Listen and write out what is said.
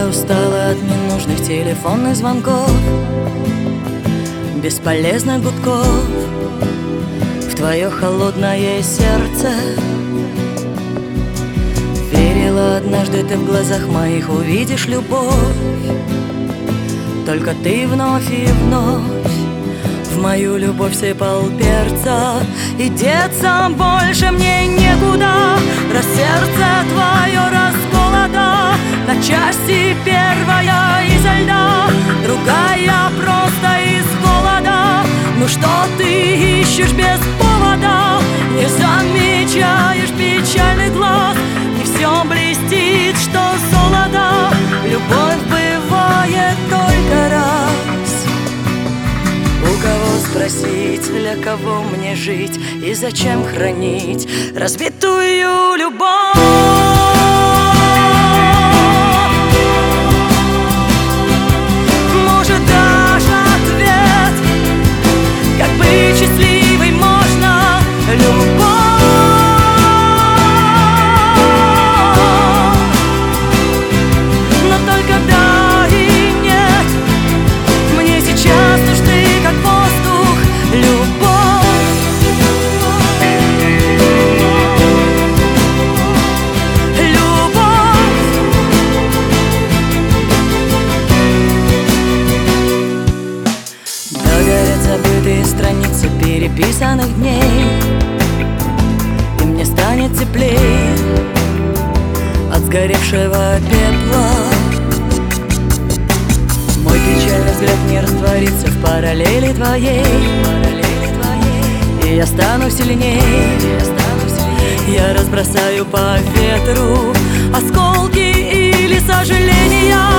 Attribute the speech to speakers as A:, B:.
A: устала от ненужных телефонных звонков, бесполезных гудков. В твое холодное сердце верила однажды, ты в глазах моих увидишь любовь. Только ты вновь и вновь в мою любовь сыпал перца, и деться больше мне некуда. Раз сердце твое расколото на части, первая изо льда, другая просто из холода. Ну что ты ищешь без повода? Не замечаешь печальный глаз, и все блестит, что золото. Любовь бывает только раз. У кого спросить, для кого мне жить и зачем хранить разбитую любовь? Может, даже ответ, как быть счастливой можно, любовь. Но только да и нет, мне сейчас нужны как воздух любовь. Любовь. Догорят забытые страницы переписанных дней, и мне станет теплее от сгоревшего пепла. Мой печальный взгляд не растворится в параллели твоей, и я стану сильней. Я разбросаю по ветру осколки или сожаления.